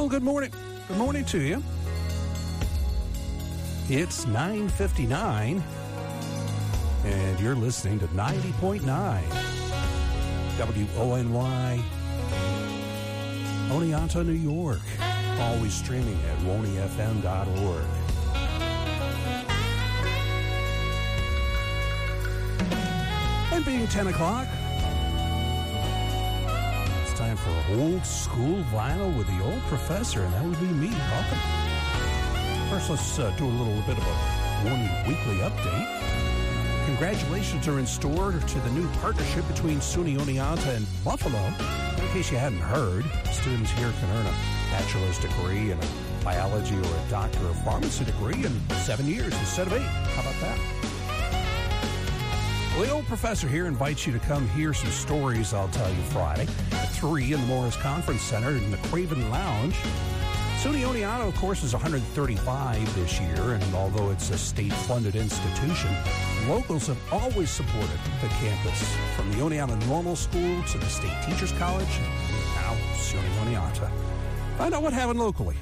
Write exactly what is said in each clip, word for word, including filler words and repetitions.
Well, good morning. Good morning to you. It's nine fifty-nine, and you're listening to ninety point nine W O N Y, Oneonta, New York. Always streaming at woney f m dot org. And being ten o'clock, it's time for old school vinyl with the old professor, and that would be me. Welcome. First, let's uh, do a little bit of a morning weekly update. Congratulations are in store to the new partnership between SUNY Oneonta and Buffalo. In case you hadn't heard, students here can earn a bachelor's degree in a biology or a doctor of pharmacy degree in seven years instead of eight. How about that? Well, the old professor here invites you to come hear some stories I'll tell you Friday at three in the Morris Conference Center in the Craven Lounge. SUNY Oneonta, of course, is one hundred thirty-five this year, and although it's a state-funded institution, locals have always supported the campus, from the Oneonta Normal School to the State Teachers College, and now SUNY Oneonta. Find out what happened locally.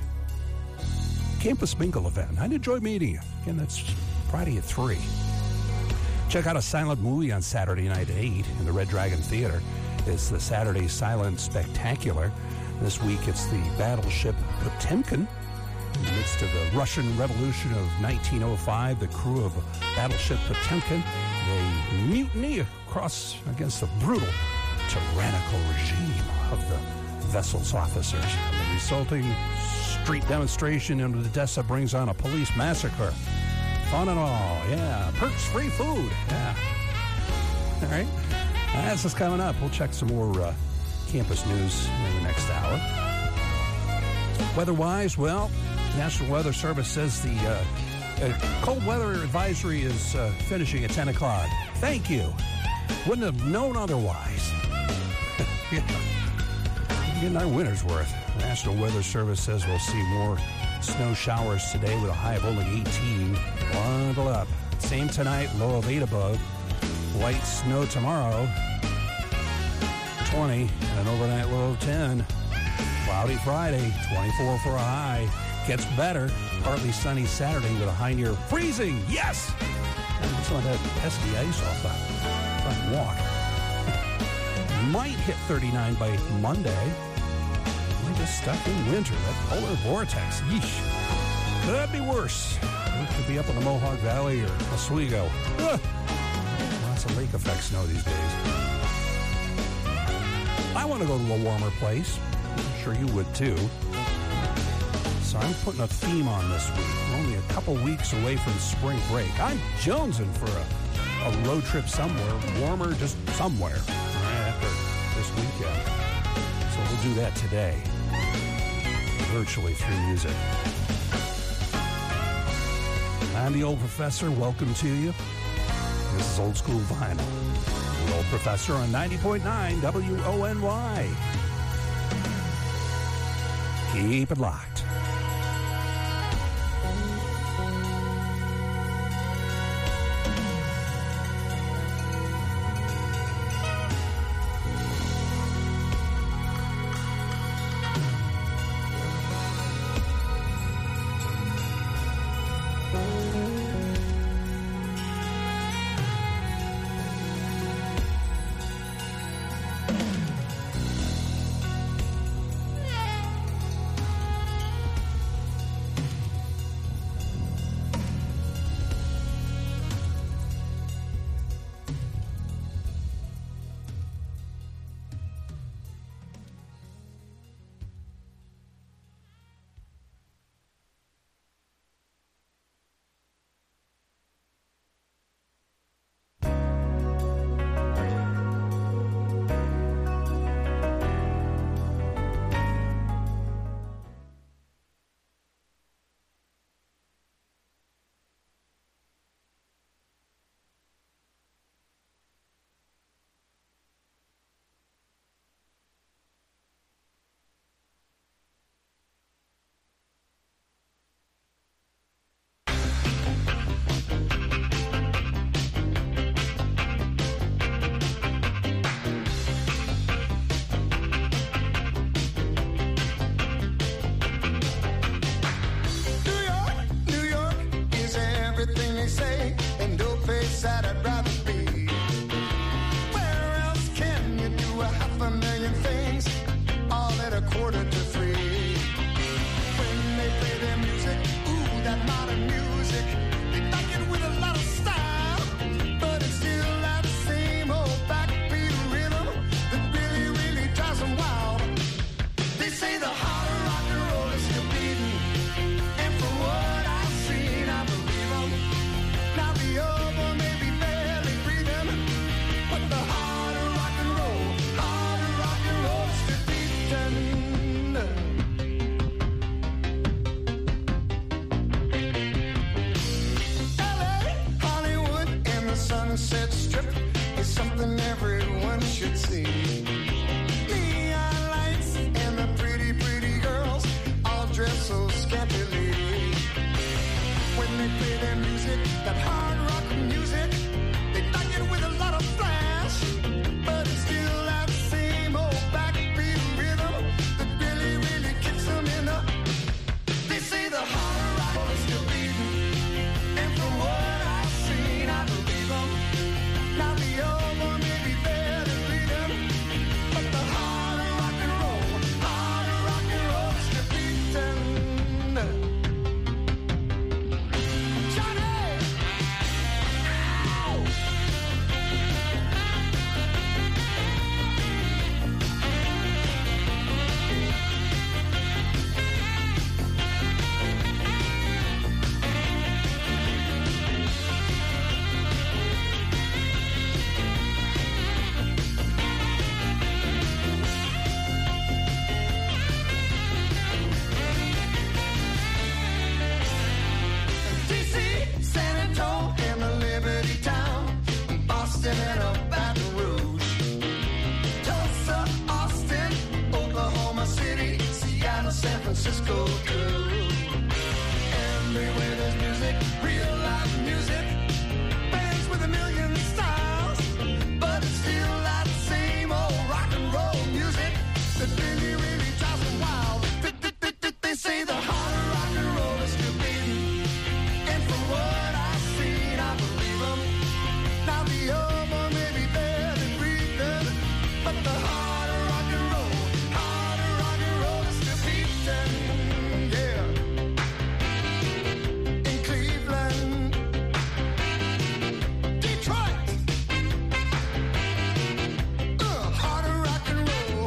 Campus Bingo event. I'd enjoy meeting you. Again, that's Friday at three. Check out a silent movie on Saturday night at eight in the Red Dragon Theater. It's the Saturday Silent Spectacular. This week it's the battleship Potemkin. In the midst of the Russian Revolution of nineteen oh five, the crew of battleship Potemkin, they mutiny across against the brutal, tyrannical regime of the vessel's officers. And the resulting street demonstration in Odessa brings on a police massacre. Fun and all, yeah. Perks, free food, yeah. All right. That's what's coming up. We'll check some more uh, campus news in the next hour. Weather-wise, well, National Weather Service says the uh, uh, cold weather advisory is uh, finishing at ten o'clock. Thank you. Wouldn't have known otherwise. Yeah. Getting our winter's worth. The National Weather Service says we'll see more snow showers today with a high of only eighteen. Bundle up. Same tonight, low of eight above. Light snow tomorrow, twenty, and an overnight low of ten. Cloudy Friday, twenty-four for a high. Gets better. Partly sunny Saturday with a high near freezing. Yes! And some of that pesky ice off the front walk. Might hit thirty-nine by Monday. We're just stuck in winter. That polar vortex. Yeesh. Could be worse. It could be up in the Mohawk Valley or Oswego. Ugh. Lots of lake effect snow these days. I want to go to a warmer place. I'm sure you would too. So I'm putting a theme on this week. We're only a couple weeks away from spring break. I'm jonesing for a, a road trip somewhere, warmer, just somewhere, right after this weekend. So we'll do that today, virtually through music. I'm the old professor. Welcome to you. This is Old School Vinyl. The old professor on ninety point nine W O N Y. Keep it locked. disco girl. Everywhere there's music, real life music, bands with a million styles, but it's still that same old rock and roll music that really, really drives me wild. They say the heart of rock and roll is still beating, and from what I've seen, I believe them. Now the elbow may be dead and breathing, but the heart of rock and roll, heart of rock and roll is still beating, yeah. In Cleveland, Detroit, uh, heart of rock and roll.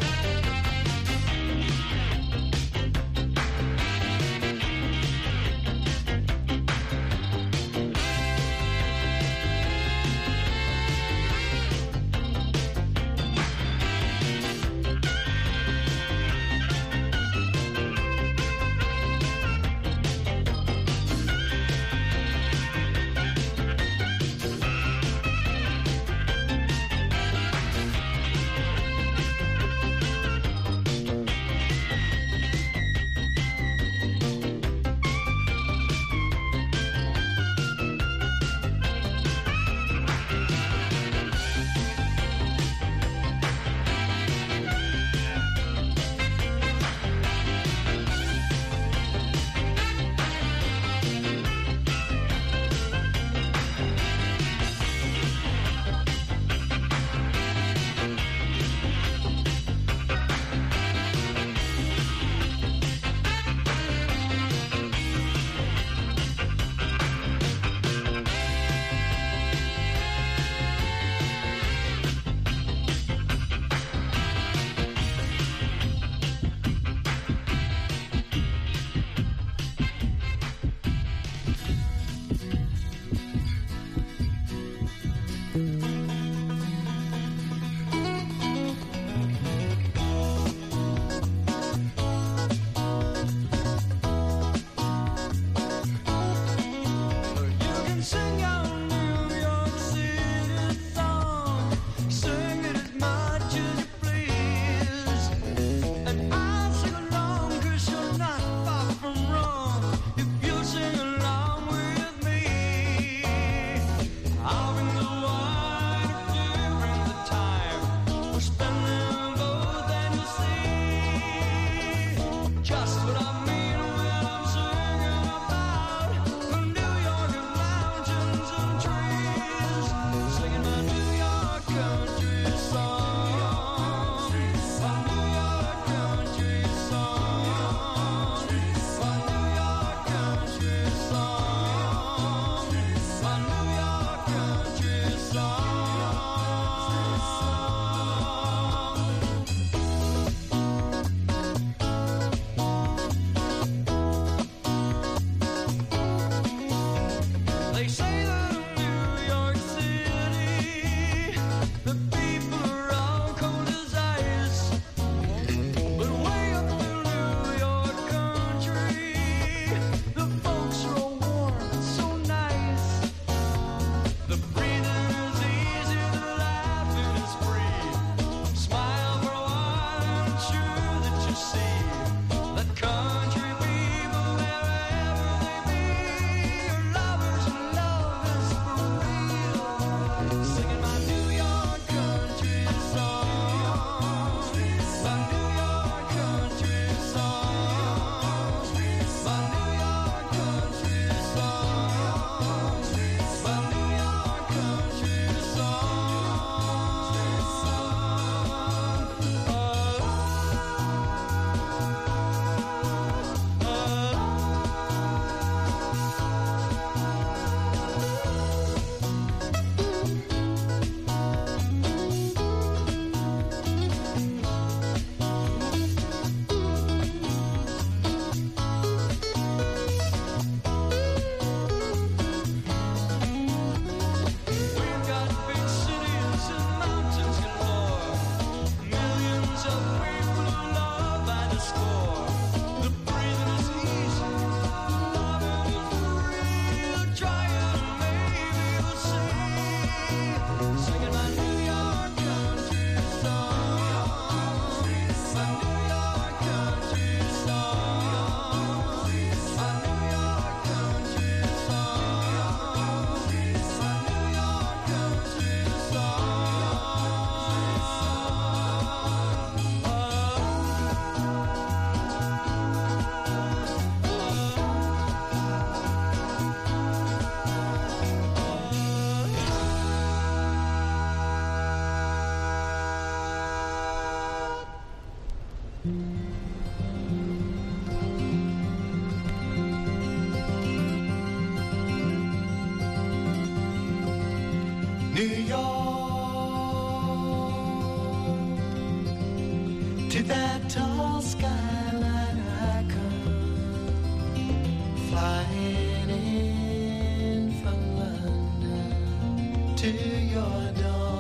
To that tall skyline I come, flying in from London to your door.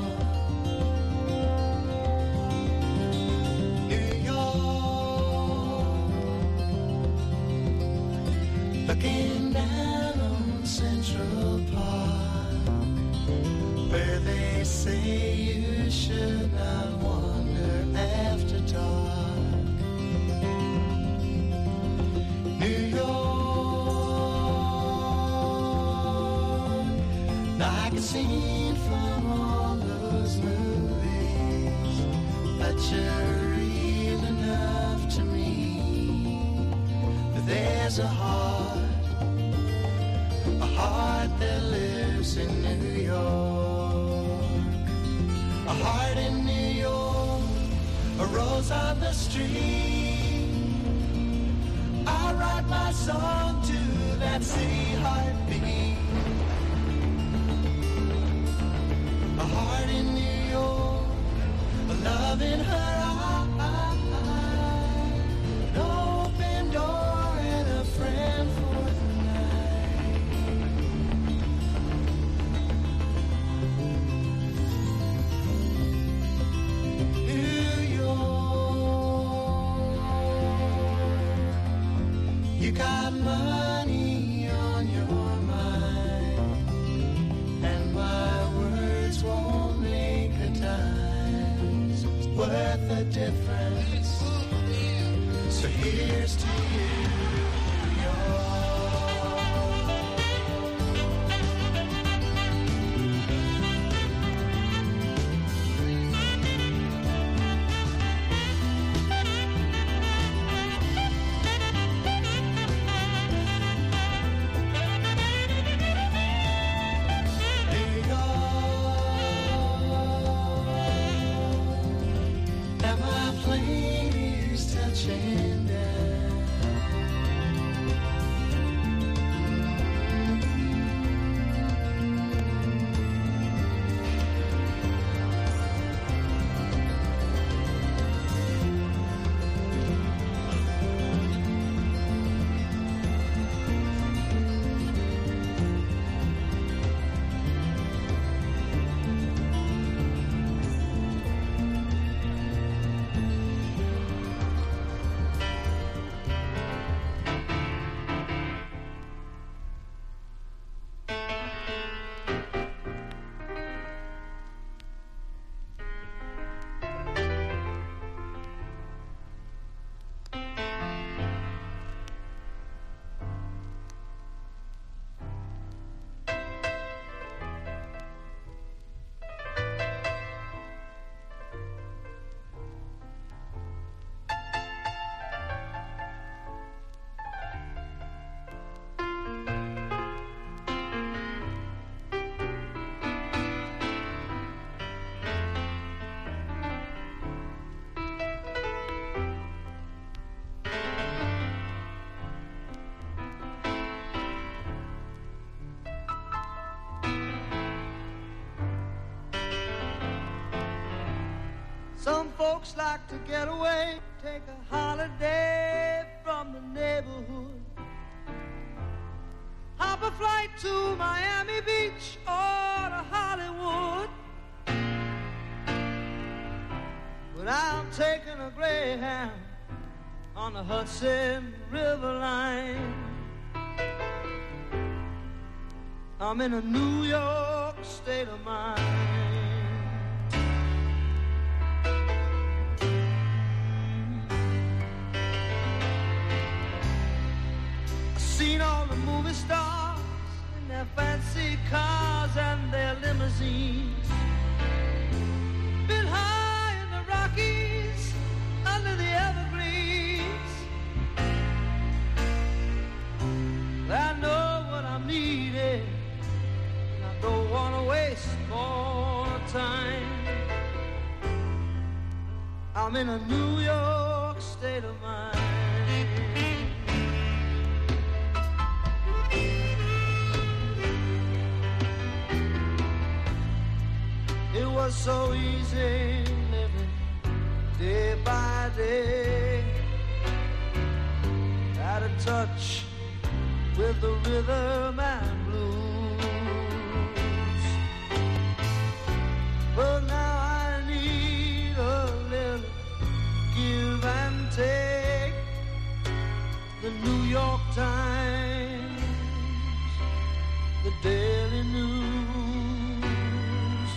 New York, looking down on Central Park, where they say you should not wander after dark. New York, like a scene from all those movies, but you're real enough to me. But there's a heart, a heart that lives in New York. A heart in New York, a rose on the street. I write my song to that city heartbeat. A heart in New York, a love in her eye. An open door and a friend for the you got money on your mind, and my words won't make a dime. It's worth the difference. So here's to you, New York. Some folks like to get away, take a holiday from the neighborhood. Hop a flight to Miami Beach or to Hollywood. But I'm taking a Greyhound on the Hudson River line. I'm in a New York state of mind. Seen all the movie stars in their fancy cars and their limousines. Been high in the Rockies, under the evergreens. I know what I'm needing, and I don't want to waste more time. I'm in a New York state of mind. It was so easy living day by day, out of touch with the rhythm and blues. But now I need a little give and take. The New York Times, the Daily News.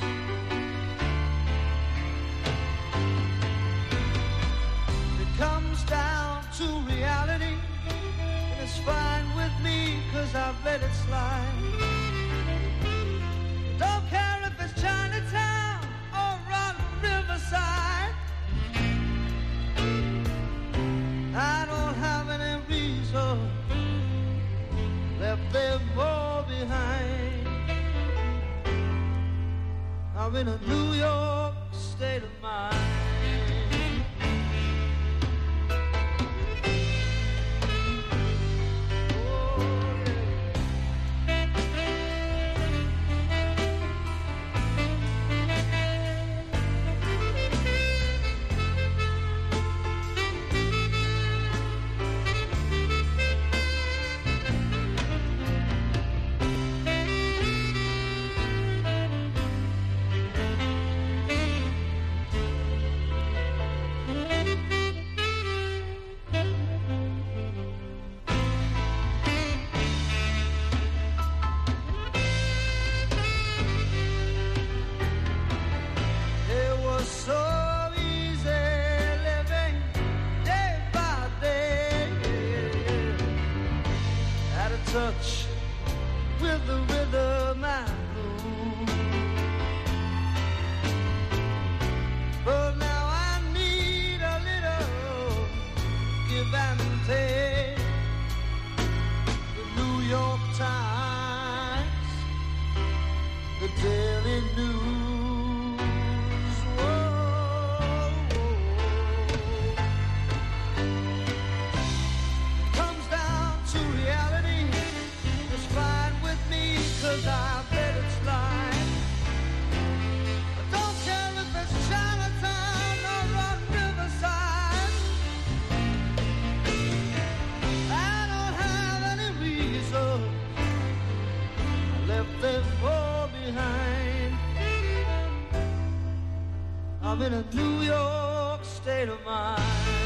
It comes down to reality, and it's fine with me, 'cause I've let it slide. Don't care if it's Chinatown or on Riverside. I don't have any reason left them all behind. I'm in a New York state of mind. Touch with the rhythm and blues. But now I need a little give and take. The New York Times, the Daily News. Whoa, whoa. It comes down to reality. Fine with me, 'cause I've let it slide. I don't care if it's Chinatown or on Riverside. I don't have any reason I left them all behind. I'm in a New York state of mind.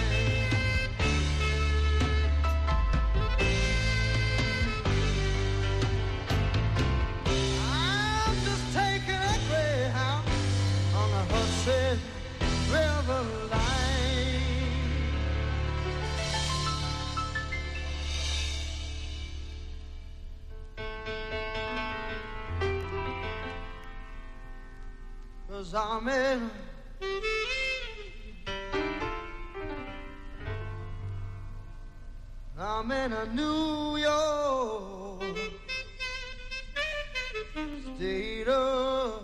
River line. 'Cause I'm in I'm in a New York state of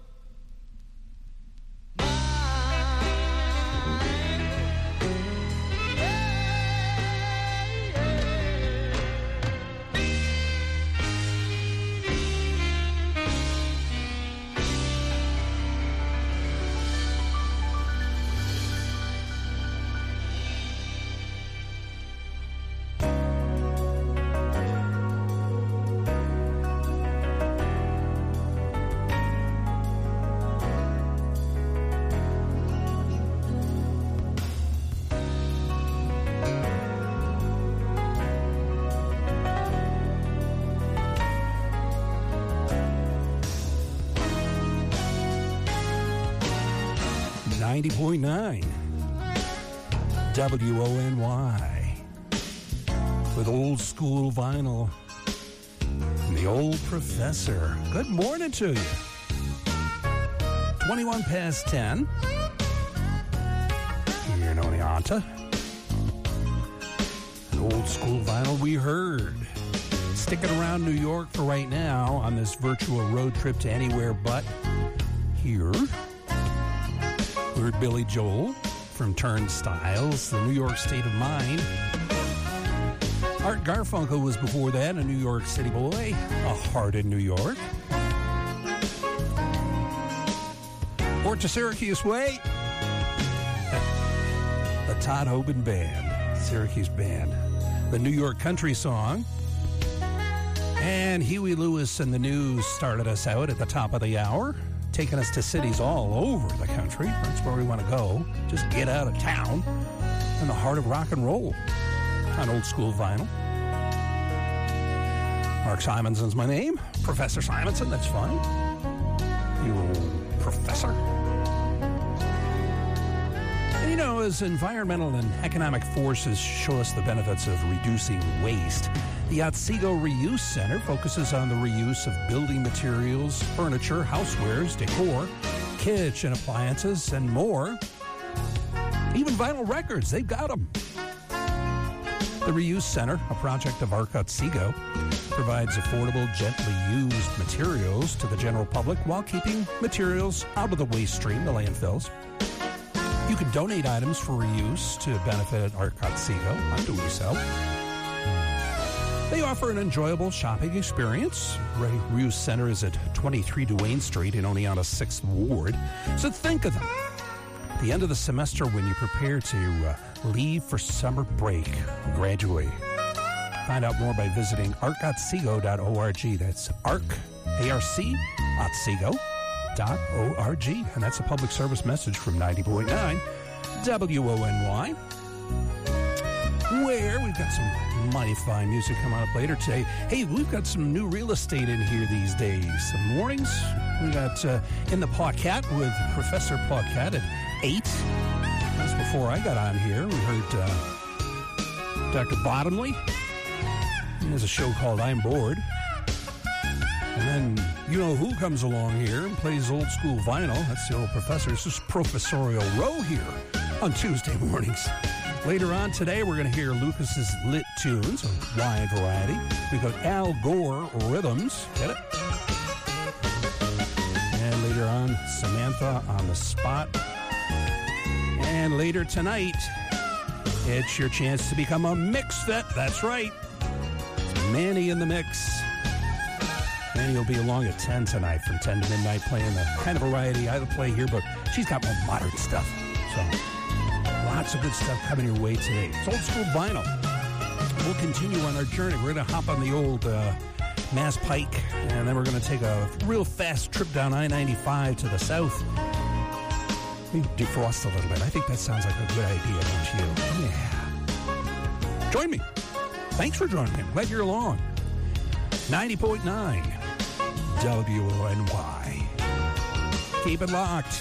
ninety point nine W O N Y with old school vinyl and the old professor. Good morning to you. twenty-one past ten here in Oneonta. An old school vinyl we heard. Sticking around New York for right now on this virtual road trip to anywhere but here. We heard Billy Joel from Turnstiles, the New York State of Mind. Art Garfunkel was before that, a New York City boy, a heart in New York. Port to Syracuse way. The Todd Hoban Band, Syracuse Band. The New York Country Song. And Huey Lewis and the News started us out at the top of the hour, taking us to cities all over the country. That's where we want to go. Just get out of town in the heart of rock and roll on Old School Vinyl. Mark Simonson's my name. Professor Simonson, that's fine. You old professor. And you know, as environmental and economic forces show us the benefits of reducing waste, the Otsego Reuse Center focuses on the reuse of building materials, furniture, housewares, decor, kitchen appliances, and more. Even vinyl records, they've got them. The Reuse Center, a project of Arc Otsego, provides affordable, gently used materials to the general public while keeping materials out of the waste stream, the landfills. You can donate items for reuse to benefit Arc Otsego. I'm doing so. They offer an enjoyable shopping experience. Reuse Center is at twenty-three Duane Street in Oneonta sixth Ward. So think of them. At the end of the semester when you prepare to uh, leave for summer break, graduate. Find out more by visiting arc otsego dot org. That's ARC, A R C, Otsego dot org. And that's a public service message from ninety point nine W O N Y, where we've got some mighty fine music coming up later today. Hey, we've got some new real estate in here these days. Some mornings, we got uh, In the Podcast with Professor Podcast at eight. That's before I got on here. We heard uh, Doctor Bottomley. He has a show called I'm Bored. And then you know who comes along here and plays old school vinyl. That's the old professor. This is Professorial Row here on Tuesday mornings. Later on today, we're going to hear Lucas's Lit Tunes, a wide variety. We've got Al Gore Rhythms. Get it? And later on, Samantha on the Spot. And later tonight, it's your chance to become a mix vet. That's right. It's Manny in the mix. Manny will be along at ten tonight from ten to midnight playing the kind of variety I play here, but she's got more modern stuff. So lots of good stuff coming your way today. It's Old School Vinyl. We'll continue on our journey. We're going to hop on the old uh, Mass Pike, and then we're going to take a real fast trip down I ninety-five to the south. We defrost a little bit. I think that sounds like a good idea, don't you? Yeah. Join me. Thanks for joining me. I'm glad you're along. ninety point nine W O N Y. Keep it locked.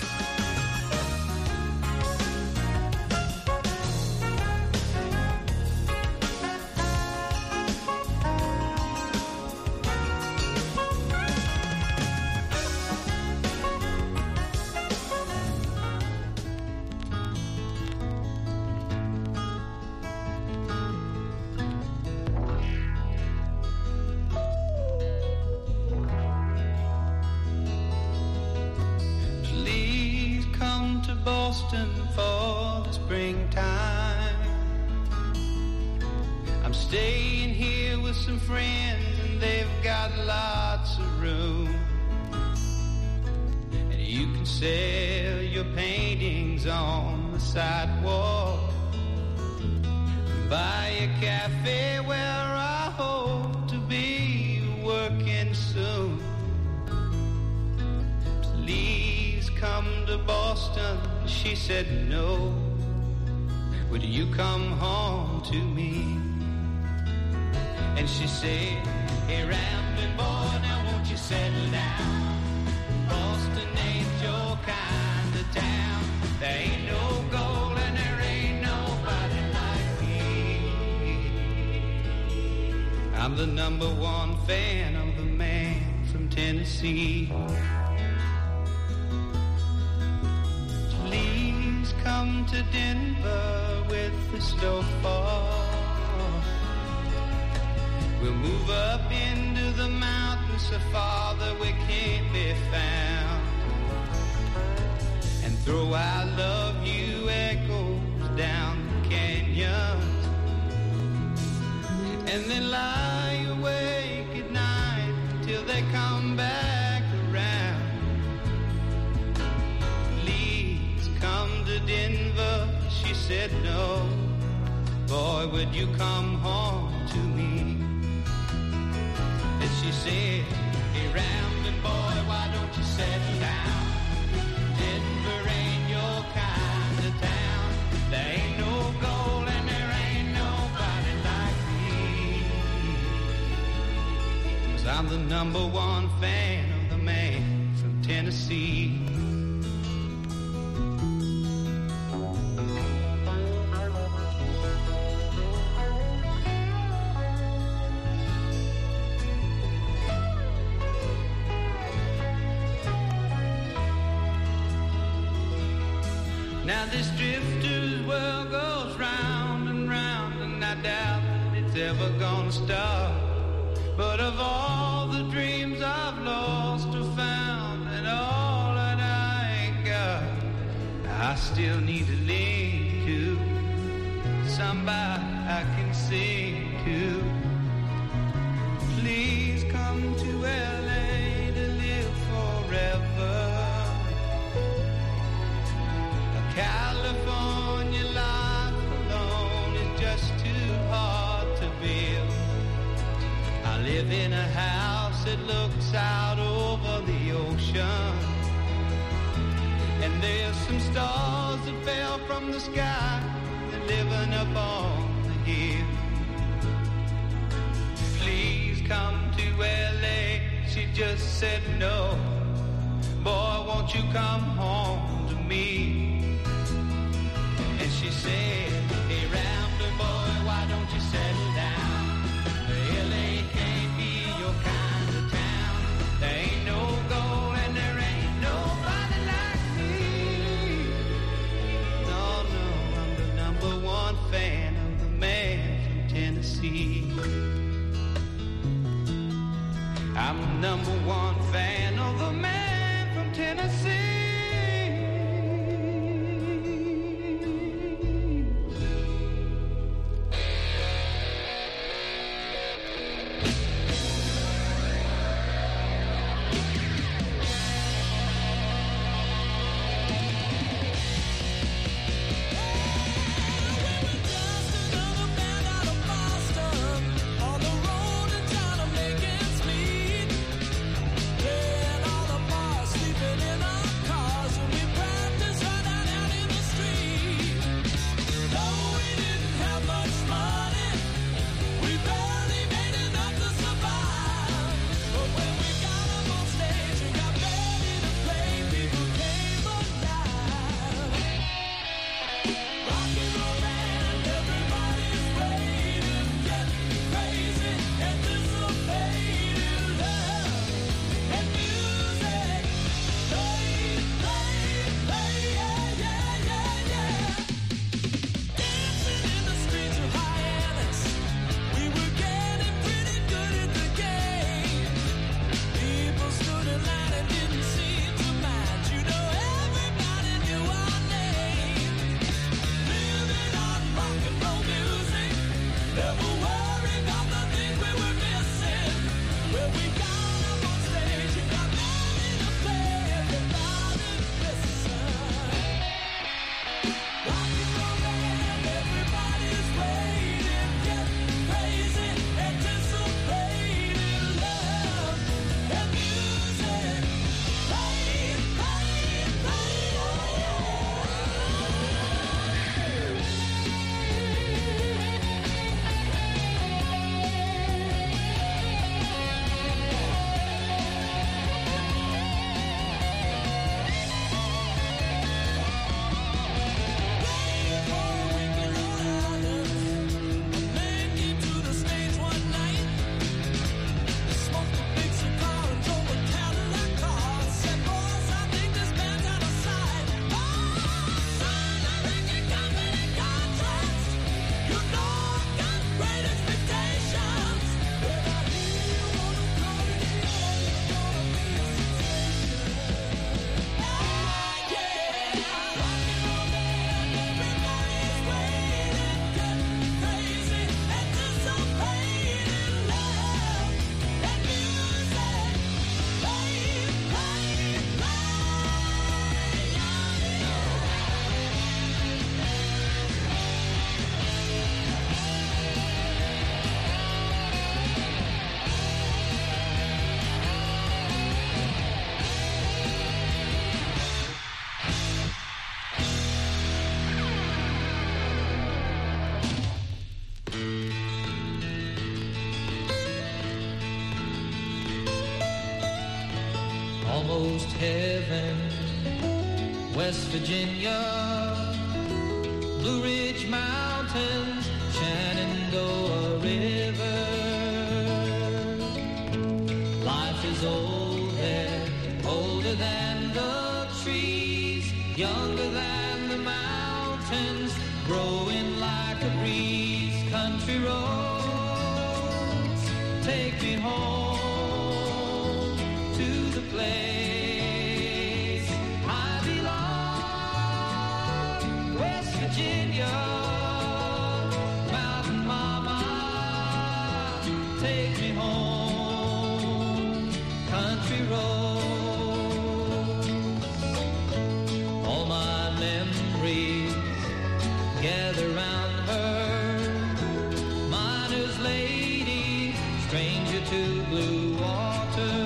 Boston for the springtime. I'm staying here with some friends and they've got lots of room. And you can sell your paintings on the sidewalk. Buy a cafe where I hope to be working soon. Please come to Boston. She said no. Would you come home to me? And she said, hey, rambling boy, now won't you settle down? Boston ain't your kind of town. There ain't no gold and there ain't nobody like me. I'm the number one fan of the man from Tennessee. Come to Denver with the snowfall. We'll move up into the mountains so far that we can't be found, and throw I love you echoes down the canyons, and then lie awake at night till they come back around. Come to Denver, she said no. Boy, would you come home to me? And she said, hey, Ramblin' boy, why don't you settle down? Denver ain't your kind of town. There ain't no gold and there ain't nobody like me. 'Cause I'm the number one fan of the man from Tennessee. Now this drifter's world goes round and round, and I doubt that it's ever gonna stop. But of all the dreams I've lost or found, and all that I ain't got, I still need to link to somebody I can sing to. Please come to L A to live forever. California life alone is just too hard to build. I live in a house that looks out over the ocean, and there's some stars that fell from the sky that living up on the hill. Please come to L A, she just said no. Boy, won't you come home to me? And she said, hey, Rambler boy, why don't you settle down? L A can't be your kind of town. There ain't no gold and there ain't nobody like me. No, no, I'm the number one fan of the man from Tennessee. I'm the number one fan of the man from Tennessee. almost heaven. West Virginia, Blue Ridge Mountains, Shenandoah River. Life is old there, older than the trees, younger than the mountains, growing like a breeze. Country roads, take me home to the place I belong. West Virginia, Mountain Mama, take me home. Country roads, all my memories gather round her. Miner's lady, stranger to blue water.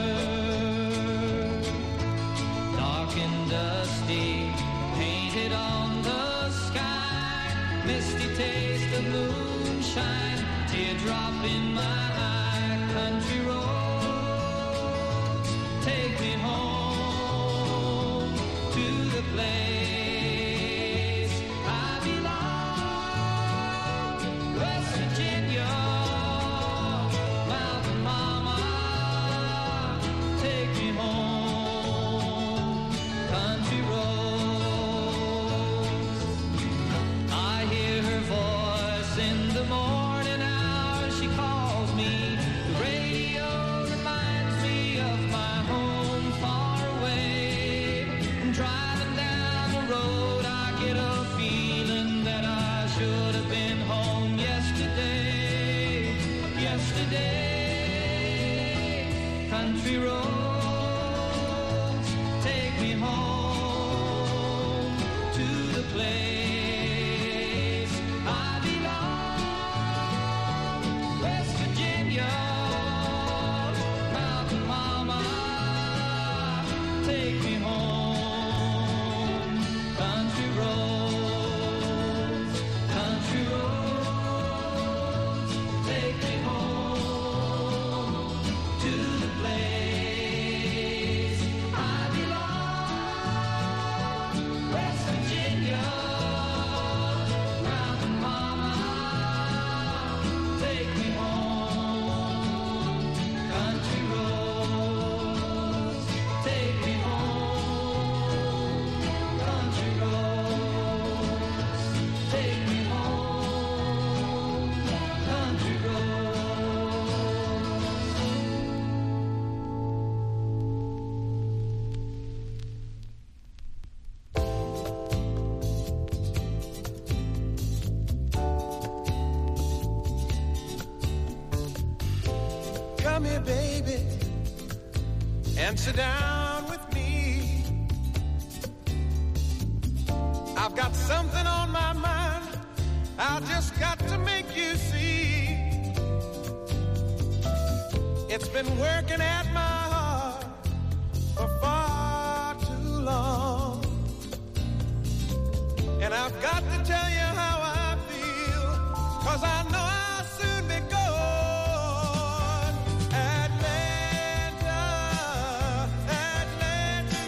Dark and dusty, painted on the sky. Misty taste of moonshine, teardrop in my eye. Country roads, take me home to the place I belong. West Virginia, Mountain Mama, take me home. Country roads, I hear her voice in the morning hours. She calls me. The radio reminds me of my home far away. And driving down the road, I get a feeling that I should have been home yesterday. Yesterday, country roads, take me home to the place I belong. West Virginia, Mountain Mama, take me home. Country roads, country roads, take me home to the place I belong. West Virginia, Mountain Mama, take me home. Country roads, take me home. Country roads, take me home. Country roads. Come here, baby, and sit down with me. I've got something on my mind I just got to make you see. It's been working at my heart for far too long, and I've got to tell you how I feel, 'cause I know I'll soon be gone. Atlanta, Atlanta,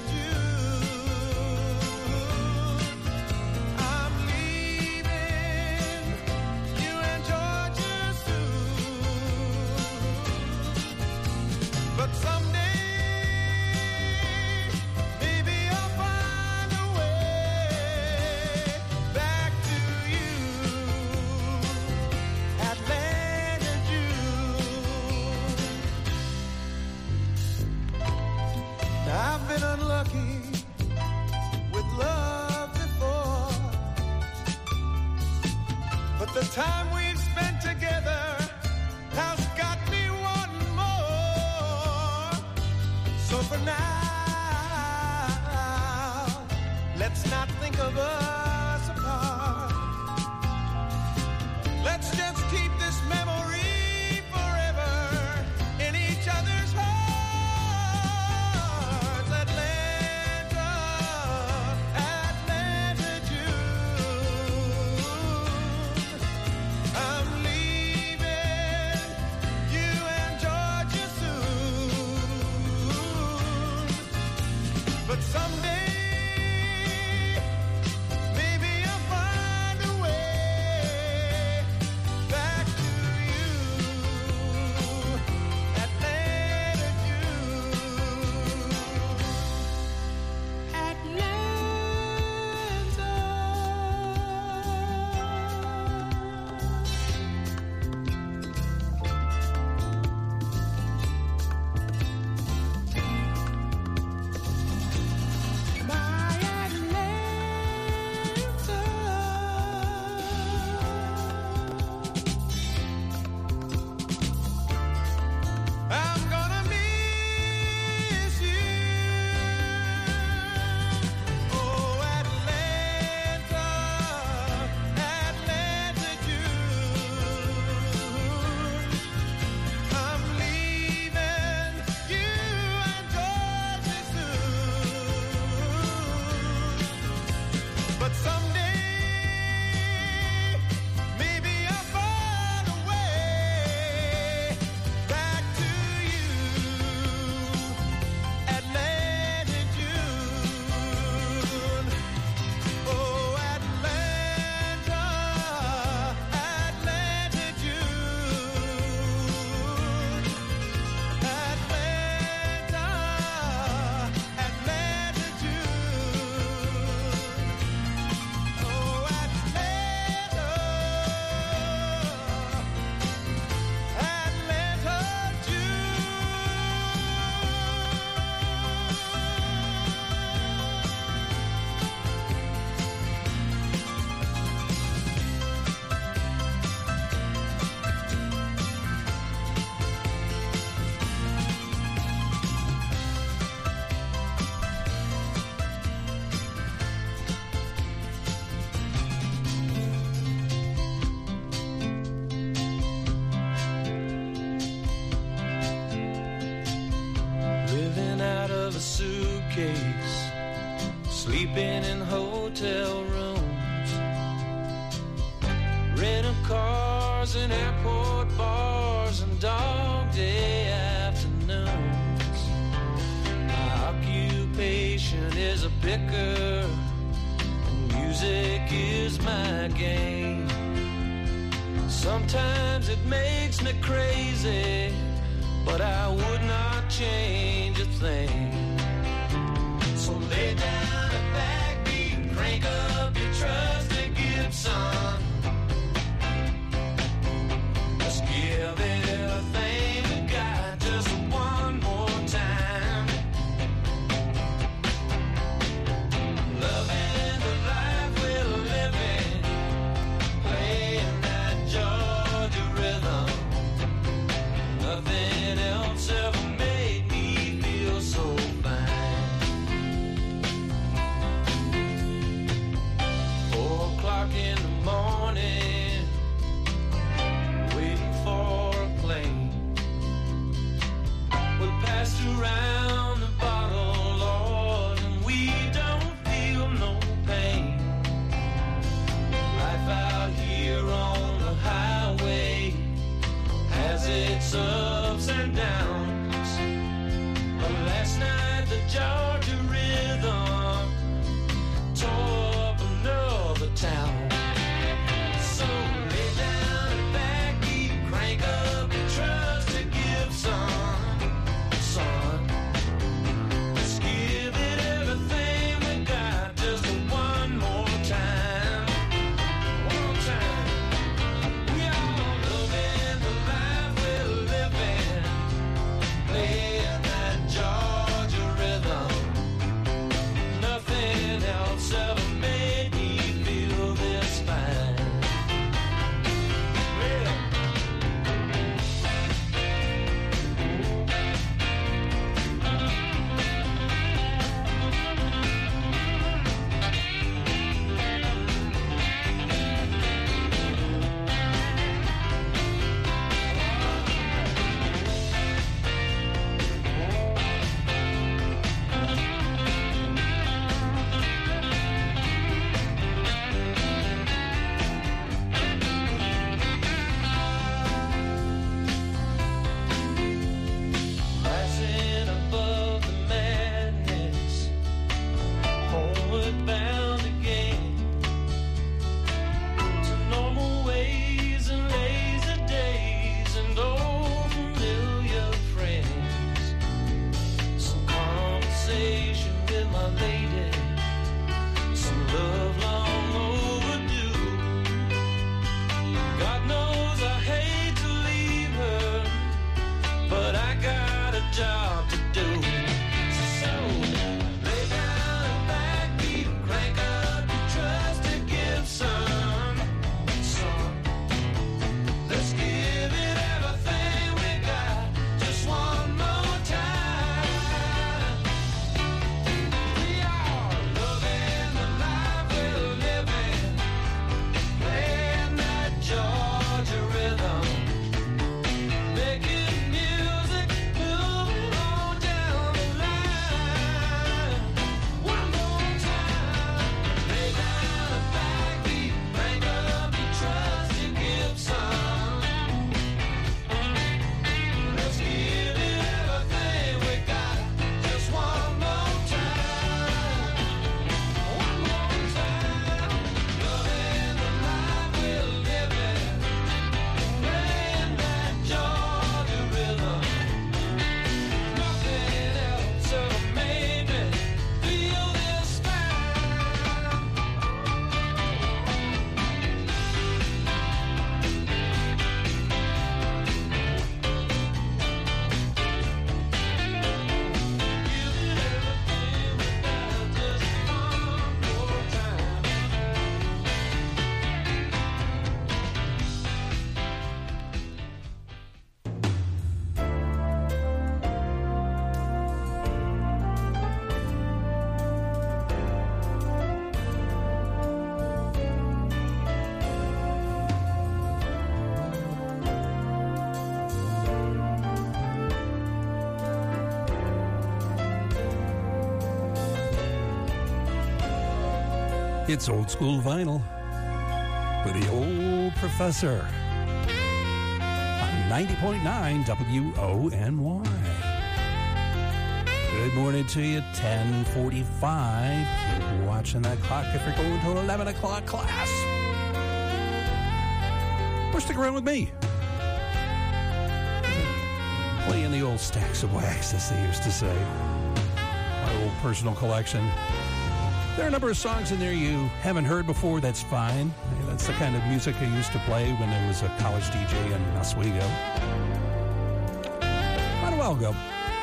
June, I'm leaving you in Georgia soon, but someday maybe I'll find a way back to you, Atlanta, June. Now, I've been unlucky with love before, but the time we've spent together has got me wanting more. So for now, let's not think of us apart. Let's just keep this memory forever in each other's hearts. Atlanta, Atlanta, June, I'm leaving you in Georgia soon, sleeping in hotel rooms, rental cars and airport bars and dog day afternoons. My occupation is a picker, and music is my game. Sometimes it makes me crazy, but I would not change a thing. So lay down a backbeat, crank up your trusty Gibson. Let's give everything we got just one more time. Loving the life we're living, playing that Georgia rhythm. Nothing else ever made me feel so fine. It's Old School Vinyl with the Old Professor on ninety point nine W O N Y. Good morning to you, ten forty-five. Keep watching that clock if you're going to an eleven o'clock class. Or stick around with me. Playing the old stacks of wax, as they used to say. My old personal collection. There are a number of songs in there you haven't heard before. That's fine. That's the kind of music I used to play when I was a college D J in Oswego. Quite a while ago.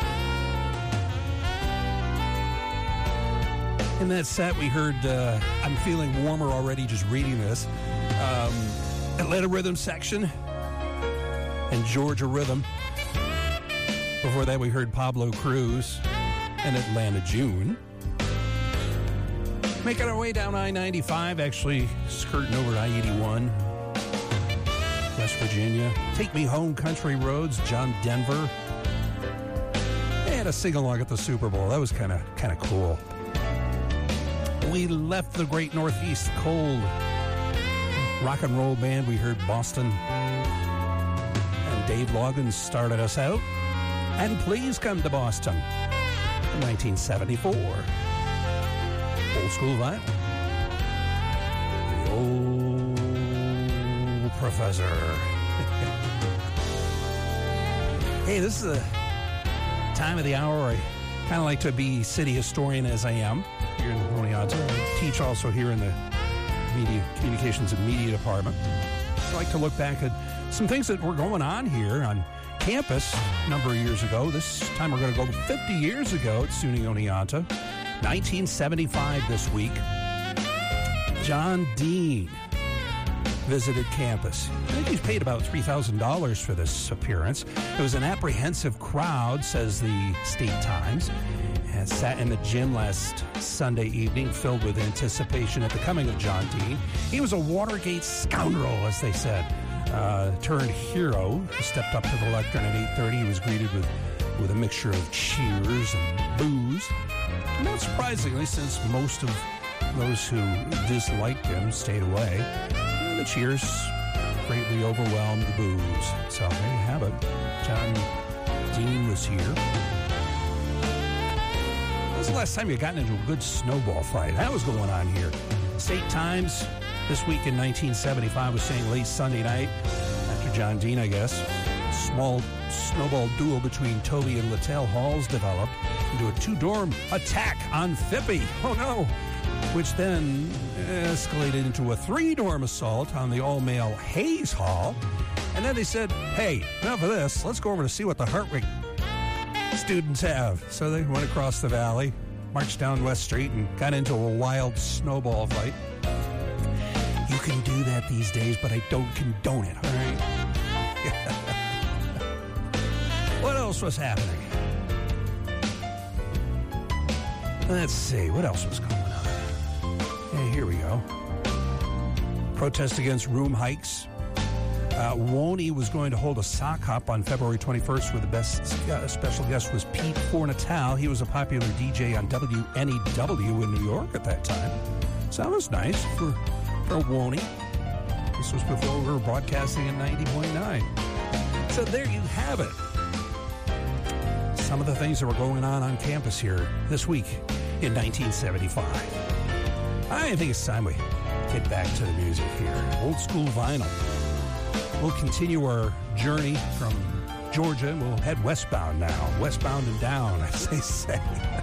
In that set, we heard uh, I'm Feeling Warmer Already just reading this. Um, Atlanta Rhythm Section and Georgia Rhythm. Before that, we heard Pablo Cruz and Atlanta June. Making our way down I ninety-five, actually skirting over I eighty-one, West Virginia. Take Me Home, Country Roads, John Denver. And a sing-along at the Super Bowl. That was kind of kind of cool. We left the great Northeast cold. Rock and roll band, we heard Boston. And Dave Loggins started us out. And Please Come to Boston in nineteen seventy-four. Old School Vinyl. The Old Professor. Hey, this is the time of the hour where I kind of like to be city historian as I am here in Oneonta. I teach also here in the media communications and media department. I like to look back at some things that were going on here on campus a number of years ago. This time we're going to go fifty years ago at SUNY Oneonta. nineteen seventy-five this week. John Dean visited campus. I think he's paid about three thousand dollars for this appearance. It was an apprehensive crowd, says the State Times, and sat in the gym last Sunday evening filled with anticipation at the coming of John Dean. He was a Watergate scoundrel, as they said, uh, turned hero. He stepped up to the lectern at eight thirty. He was greeted with, with a mixture of cheers and boos. Not surprisingly, since most of those who disliked him stayed away, the cheers greatly overwhelmed the boos. So there you have it. John Dean was here. When was the last time you got into a good snowball fight? That was going on here. State Times this week in nineteen seventy-five was saying late Sunday night, after John Dean, I guess, a small snowball duel between Toby and Littell Halls developed into a two-dorm attack on Phippy. Oh, no. Which then escalated into a three-dorm assault on the all-male Hayes Hall. And then they said, hey, enough of this. Let's go over to see what the Hartwick students have. So they went across the valley, marched down West Street, and got into a wild snowball fight. You can do that these days, but I don't condone it, all right? What else was happening? Let's see, what else was going on? Hey, here we go. Protest against room hikes. Uh, Woney was going to hold a sock hop on February twenty-first, where the best uh, special guest was Pete Fornatal. He was a popular D J on W N E W in New York at that time. So that was nice for, for Woney. This was before we were broadcasting in ninety point nine. So there you have it. Some of the things that were going on on campus here this week in nineteen seventy-five. I think it's time we get back to the music here. Old School Vinyl. We'll continue our journey from Georgia. We'll head westbound now. Westbound and down, as they say.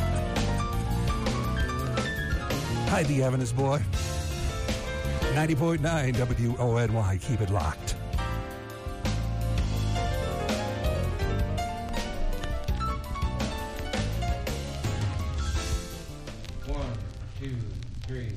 Hi, the Evanes boy. ninety point nine W O N Y. Keep it locked. One, two, three.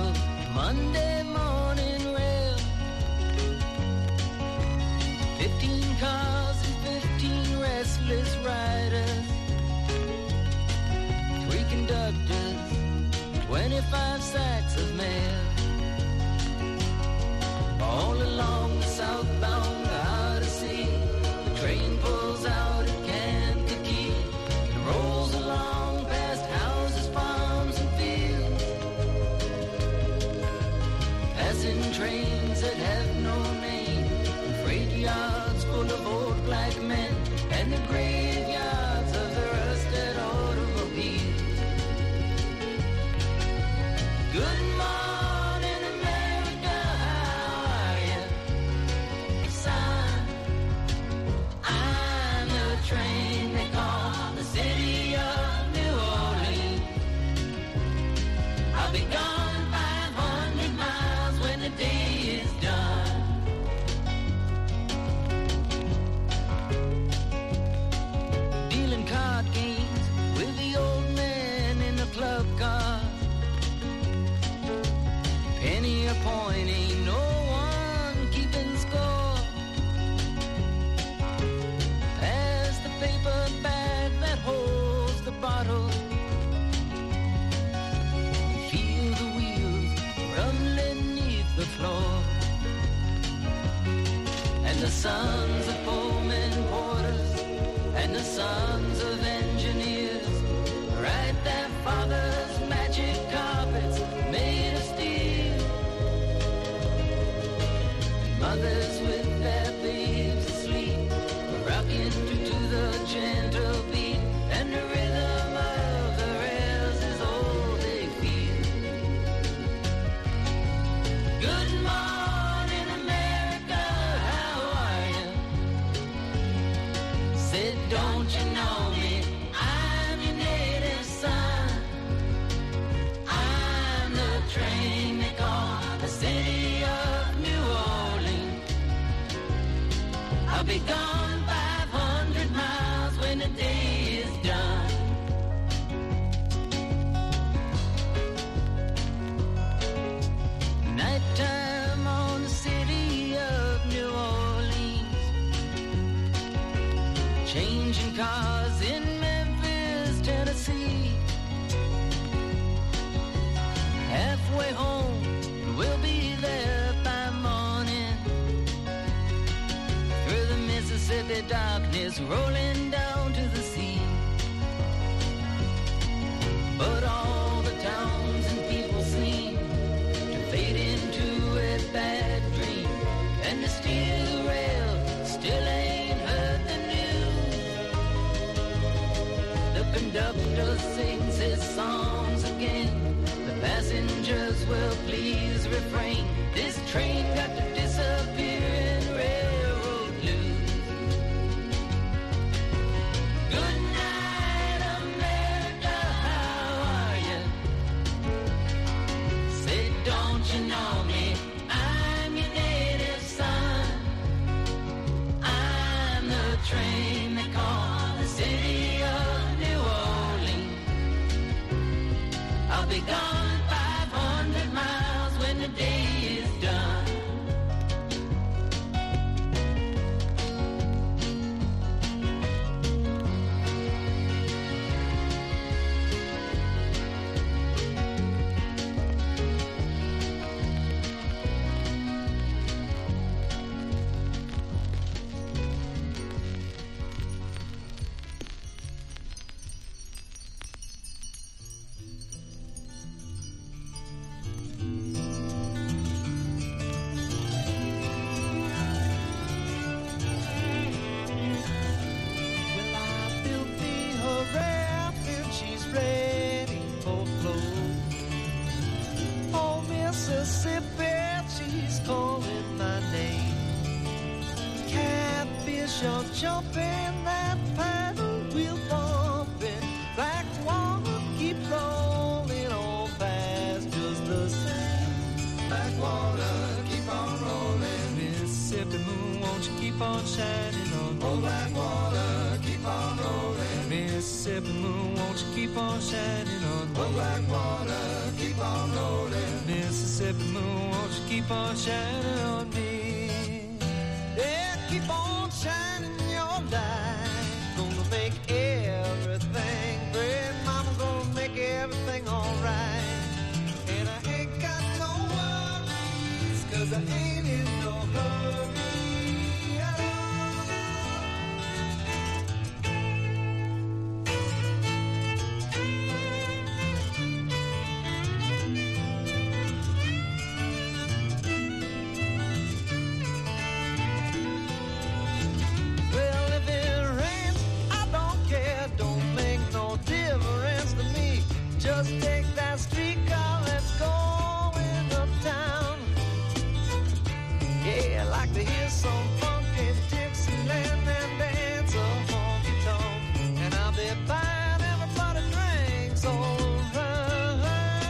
the Monday morning rail. Fifteen cars and fifteen restless riders, three conductors, twenty-five sacks of mail. All along the southbound Odyssey, the train pulls out at Kankakee and rolls along past houses, farms, and fields, passing trains that have no name, and freight yards full of old black men, and the graveyards of the rusted automobiles. Good morning, America, how are you? Son, I'm the train they call the city of New Orleans. I'll be gone five hundred miles when the day is done. Dealing card games with the old man in the club car. Penny a point, ain't no one keeping score. Pass the paper bag that holds the bottle. Feel the wheels rumbling neath the floor. And the sons of Pullman porters and the sons of engineers ride their father's magic carpets made of steel. And mothers with their babes asleep, rocking to the gentle beat, and the rhythm of the rails is all they feel. Good morning, America, how are you? Said, don't you know me? I'm your native son. I'm the train they call the city of New Orleans. I'll be gone five hundred miles when the day is done. Nighttime on the city of New Orleans, changing cars in Memphis, Tennessee. Halfway home, we'll be there by morning. Through the Mississippi darkness, rolling down to the sea. But all the towns and people seem to fade into a bad dream, and the steel rail still ain't heard the news. The conductor sings his songs again, the passengers will please refrain. This train got to disappear in railroad blues. Good night, America, how are you? Say, don't you know me? I'm your native son. I'm the train they call the city of New Orleans. I'll be gone five hundred miles when the day is done. Well, I built me her raft and she's ready for flow. Oh, Mississippi, she's calling my name. Catfish are jumping, that paddle wheel bumping. Black water keep rolling on fast just the same. Black water keep on rolling. Mississippi moon, won't you keep on shining on me? Oh, black water keep on rolling. Mississippi moon, won't you keep on shining on me? Oh, black water keep on rolling. Mississippi Mississippi moon, won't you keep on shining on me? Yeah, keep on shining your light. Gonna make everything great. Mama gonna make everything alright. And I ain't got no worries, 'cause I ain't in no hurry. Just take that streetcar, let's go in uptown. Yeah, I like to hear some funky Dixieland and dance a honky tonk. And I'll be buying everybody drinks all around.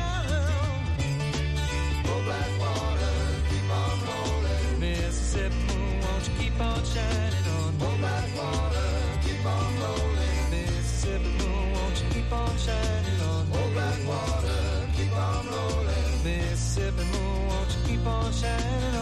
Oh, Blackwater, keep on rolling. Mississippi moon, won't you keep on shining on me? Oh, Blackwater, keep on rolling. Mississippi moon, won't you keep on shining on me? Blackwater, keep on rolling. Mississippi moon, won't you keep on shining